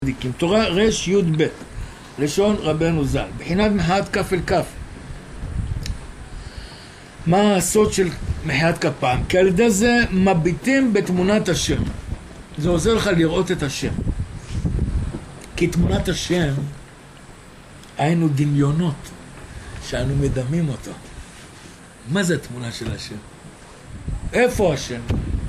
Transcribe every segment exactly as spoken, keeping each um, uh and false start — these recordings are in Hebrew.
תורה רש י' ב' לשון רבנו ז"ל, בחינת מחיית כף אל כף. מה הסוד של מחיית כפיים? כי על ידי זה מביטים בתמונת השם. זה עוזר לך לראות את השם. כי תמונת השם היינו דמיונות שאנו מדמים אותו. מה זה התמונה של השם? איפה השם?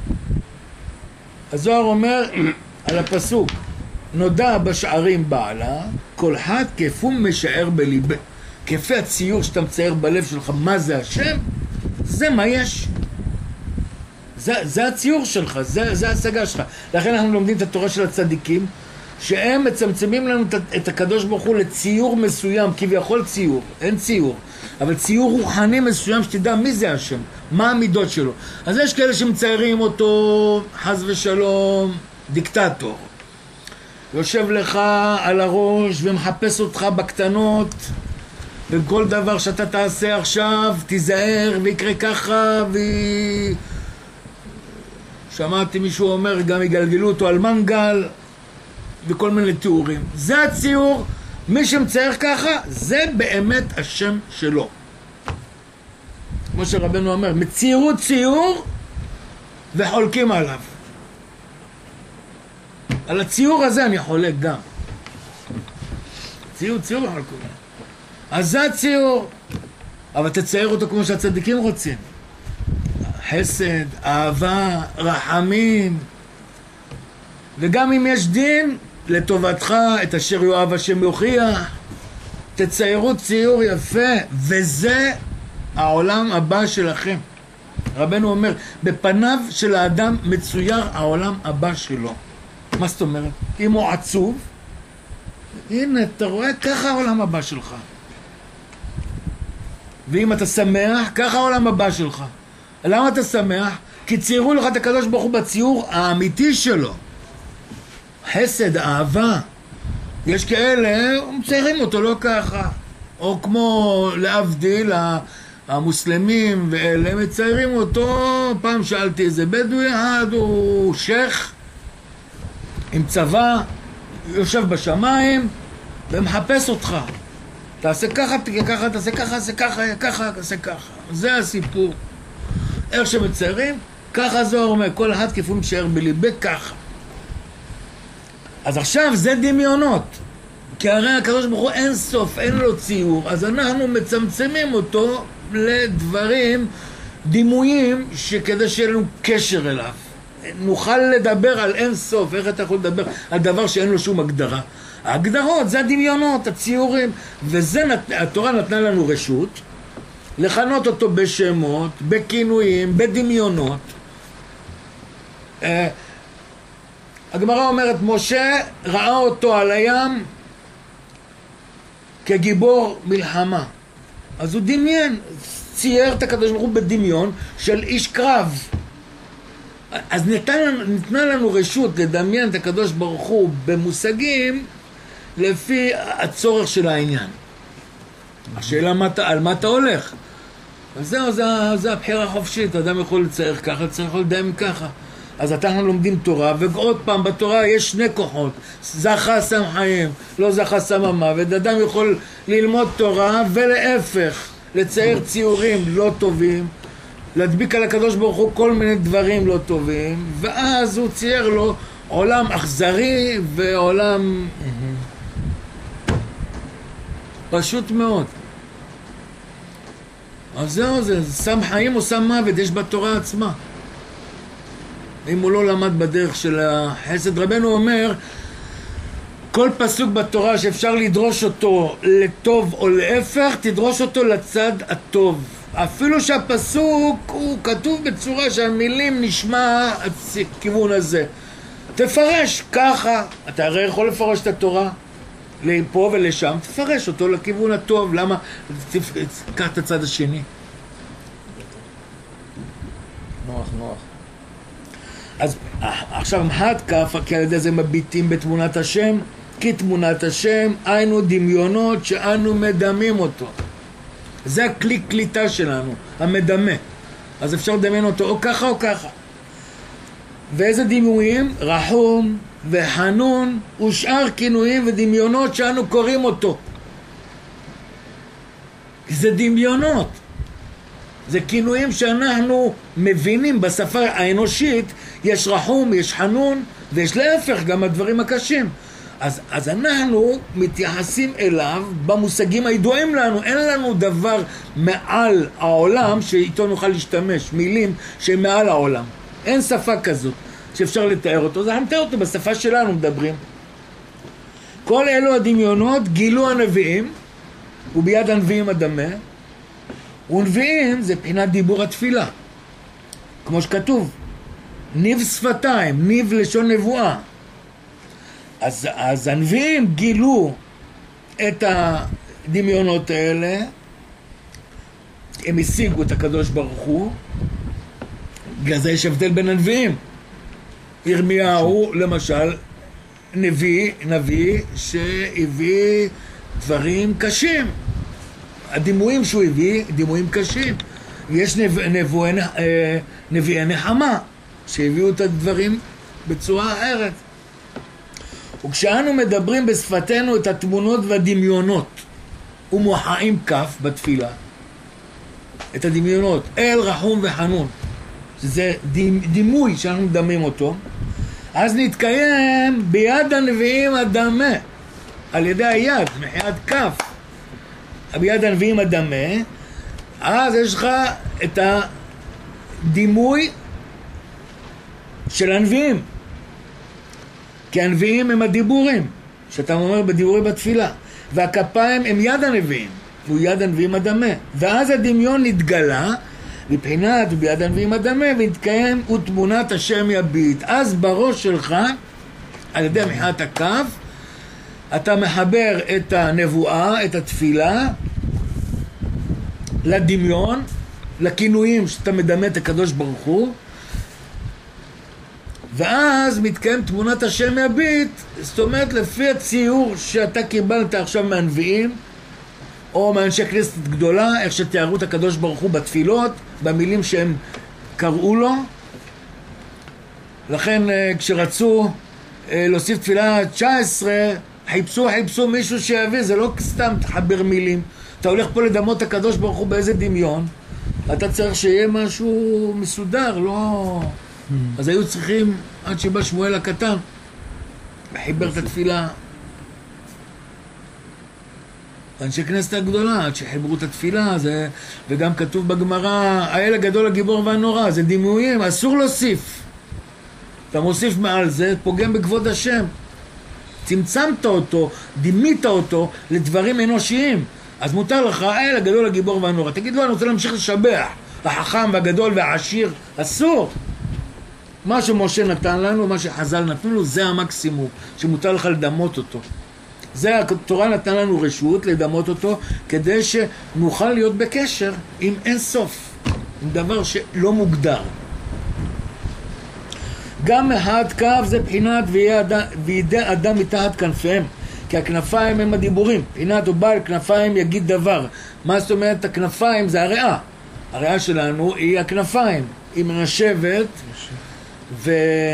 הזוהר אומר על הפסוק, נודע בשערים בעלה, כל אחד כפו משער בליבה. כפי הציור שאתה מצייר בלב שלך, מה זה השם? זה מה יש. זה, זה הציור שלך, זה, זה ההשגה שלך. לכן אנחנו לומדים את התורה של הצדיקים, שהם מצמצמים לנו את הקדוש ברוך הוא לציור מסוים, כביכול ציור, אין ציור, אבל ציור רוחני מסוים שתדע מי זה השם, מה המידות שלו. אז יש כאלה שמציירים אותו, חס ושלום, דיקטטור. יושב לך על הראש ומחפש אותך בקטנות, וכל דבר שאתה תעשה עכשיו תיזהר ויקרה ככה, ו... שמעתי מישהו אומר גם יגלגלו אותו על מנגל וכל מיני תיאורים. זה הציור, מי שמצייר ככה זה באמת השם שלו. כמו שרבנו אומר, מציירו ציור וחולקים עליו. על הציור הזה אני חולק גם. ציור, ציור וחולקים עליו. אז זה הציור, אבל תצייר אותו כמו שהצדיקים רוצים. חסד, אהבה, רחמים, וגם אם יש דין, לטובתך, את אשר יואב השם יוכיח. תציירו ציור יפה, וזה העולם הבא שלכם. רבנו אומר, בפניו של האדם מצויר העולם הבא שלו. מה זאת אומרת? אם הוא עצוב, הנה, אתה רואה, ככה העולם הבא שלך. ואם אתה שמח, ככה העולם הבא שלך. למה אתה שמח? כי ציירו לך את הקדוש ברוך הוא בציור האמיתי שלו. חסד, אהבה. יש כאלה, מציירים אותו לא ככה. או כמו להבדיל, המוסלמים ואלה מציירים אותו. פעם שאלתי איזה בדואי אחד, הוא שייך עם צבא, יושב בשמיים ומחפש אותך. תעשה ככה, ככה, תעשה ככה, תעשה ככה, ככה, תעשה ככה. זה הסיפור. איך שמציירים, ככה זוהר אומר, כל אחד כפו משער בליבה ככה. אז עכשיו זה דמיונות. כי הרי הקדוש ברוך הוא אין סוף, אין לו ציור, אז אנחנו מצמצמים אותו לדברים, דימויים, שכדי שיהיה לנו קשר אליו. נוכל לדבר על אין סוף. איך אתה יכול לדבר על דבר שאין לו שום הגדרה? ההגדרות זה הדמיונות, הציורים, וזה נת... התורה נתנה לנו רשות לכנות אותו בשמות, בכינויים, בדמיונות. uh, הגמרא אומרת, משה ראה אותו על הים כגיבור מלחמה, אז הוא דמיין, צייר את הקדוש ברוך הוא בדמיון של איש קרב. אז ניתנה, ניתנה לנו רשות לדמיין את הקדוש ברוך הוא במושגים לפי הצורך של העניין. השאלה מה, על מה אתה הולך? אז זהו, זה, זה הבחירה החופשית. אדם יכול לצייר ככה, צריך יכול לדמיין ככה. אז אנחנו לומדים תורה, ועוד פעם בתורה יש שני כוחות, זכה שם חיים, לא זכה שם המוות. אדם יכול ללמוד תורה ולהפך, לצייר ציורים לא טובים, להדביק על הקדוש ברוך הוא כל מיני דברים לא טובים, ואז הוא צייר לו עולם אכזרי ועולם פשוט מאוד. אז זהו, זה שם חיים או שם מוות, יש בתורה עצמה. אם הוא לא למד בדרך של החסד, רבנו אומר, כל פסוק בתורה שאפשר לדרוש אותו לטוב או להפך, תדרוש אותו לצד הטוב. אפילו שהפסוק הוא כתוב בצורה שהמילים נשמע כיוון הזה. תפרש ככה, אתה הרי יכול לפרש את התורה לפה ולשם, תפרש אותו לכיוון הטוב. למה? תקח את הצד השני. נוח, נוח. אז עכשיו מחיית כף, כי על ידי זה מביטים בתמונת השם, כי תמונת השם היינו דמיונות שאנו מדמים אותו. זה הכלי קליטה שלנו, המדמה. אז אפשר לדמיין אותו או ככה או ככה. ואיזה דימויים? רחום וחנון ושאר כינויים ודמיונות שאנו קוראים אותו. זה דמיונות. זה כינויים שאנחנו מבינים בשפה האנושית, יש רחום, יש חנון, ויש להפך גם הדברים הקשים. אז, אז אנחנו מתייחסים אליו במושגים הידועים לנו, אין לנו דבר מעל העולם שאיתו נוכל להשתמש, מילים שהן מעל העולם. אין שפה כזאת שאפשר לתאר אותו, זה נתאר אותו בשפה שלנו מדברים. כל אלו הדמיונות גילו הנביאים, וביד הנביאים הדמה, ונביאים זה בחינת דיבור התפילה, כמו שכתוב, ניב שפתיים, ניב לשון נבואה. אז, אז הנביאים גילו את הדמיונות האלה, הם השיגו את הקדוש ברוך הוא, בגלל זה יש הבדל בין הנביאים. ירמיהו למשל נביא, נביא שהביא דברים קשים, הדימויים שהוא הביא, דימויים קשים. יש נב, נבואי, נביאי נחמה שהביאו את הדברים בצורה אחרת. וכשאנו מדברים בשפתנו את התמונות והדמיונות ומוחאים כף בתפילה, את הדמיונות, אל רחום וחנון, שזה דימוי שאנחנו מדמים אותו, אז נתקיים ביד הנביאים הדמה, על ידי היד, מחיית כף, ביד הנביאים הדמה, אז יש לך את הדימוי של הנביאים, כי הנביאים הם הדיבורים, שאתה אומר בדיבורי בתפילה, והכפיים הם יד הנביאים, והוא יד הנביאים הדמה, ואז הדמיון נתגלה, מבחינת ביד הנביאים הדמה, והתקיים ותמונת השם יביט. אז בראש שלך, על ידי מחיית הכף, אתה מחבר את הנבואה, את התפילה, לדמיון, לכינויים שאתה מדמה את הקדוש ברוך הוא, ואז מתקיים תמונת השם יביט, זאת אומרת לפי הציור שאתה קיבלת עכשיו מהנביאים, או מאנשי כנסת גדולה, איך שתיארו את הקדוש ברוך הוא בתפילות, במילים שהם קראו לו. לכן כשרצו להוסיף תפילה תשע עשרה, חיפשו, חיפשו מישהו שיביא, זה לא סתם תחבר מילים. אתה הולך פה לדמות את הקדוש ברוך הוא באיזה דמיון, אתה צריך שיהיה משהו מסודר, לא... אז היו צריכים, עד שבא שמואל הקטן, וחיבר את התפילה. אנשי כנסת הגדולה, עד שחיברו את התפילה, זה, וגם כתוב בגמרא, האל הגדול הגיבור והנורא, זה דימויים, אסור להוסיף. אתה מוסיף מעל זה, פוגם בכבוד השם. צמצמת אותו, דימית אותו לדברים אנושיים. אז מותר לך, האל הגדול הגיבור והנורא. תגיד לו, אני רוצה להמשיך לשבח, החכם והגדול והעשיר, אסור. מה שמשה נתן לנו, מה שחז"ל נתנו לו, זה המקסימום, שמותר לך לדמות אותו. זה התורה נתן לנו רשות לדמות אותו, כדי שנוכל להיות בקשר עם אין סוף, עם דבר שלא מוגדר. גם מחאת כף זה בחינת וידי אדם מתחת כנפיהם, כי הכנפיים הם הדיבורים. בחינת הוא בעל כנפיים יגיד דבר. מה זאת אומרת? הכנפיים זה הריאה. הריאה שלנו היא הכנפיים, היא מנשבת, ו...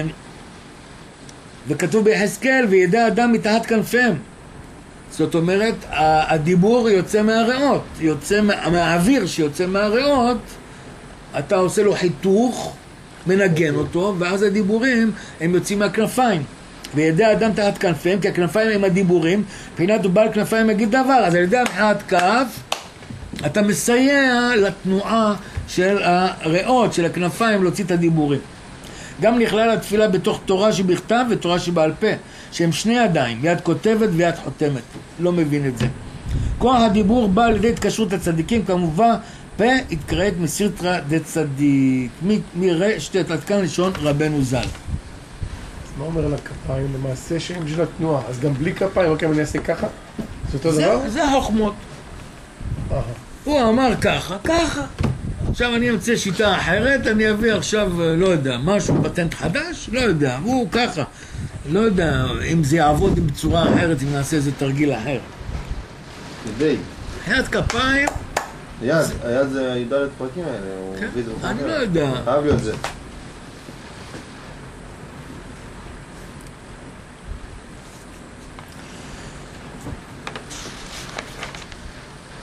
וכתוב ביחזקאל וידי אדם מתחת כנפיהם. זאת אומרת, הדיבור יוצא מהריאות, יוצא מהאוויר שיוצא מהריאות, אתה עושה לו חיתוך, מנגן אותו, ואז הדיבורים הם יוצאים מהכנפיים. וידי האדם תחת כנפיהם, כי הכנפיים הם הדיבורים, מבחינת הוא בעל כנפיים יגיד דבר, אז על ידי המחאת כף, אתה מסייע לתנועה של הריאות, של הכנפיים, להוציא את הדיבורים. גם נכלל התפילה בתוך תורה שבכתב ותורה שבעל פה, שהם שני ידיים, יד כותבת ויד חותמת. לא מבין את זה. כוח הדיבור בא על ידי התקשרות הצדיקים, כמובן, פה התקראת מסירתרא דצדיק. מראה שתת עד כאן לשון רבנו ז"ל. מה אומר על הכפיים? למעשה שהם בשביל התנועה, אז גם בלי כפיים, רק אם אני אעשה ככה? זה אותו דבר? זה החוכמות. הוא אמר ככה, ככה. עכשיו אני אמצא שיטה אחרת, אני אביא עכשיו, לא יודע, משהו, פטנט חדש, לא יודע, הוא ככה. לא יודע אם זה יעבוד בצורה אחרת, אם נעשה איזה תרגיל אחר. כדי. חיית כפיים. יד, היד זה ידע את פרקים האלה. אני לא יודע. חייב להיות זה.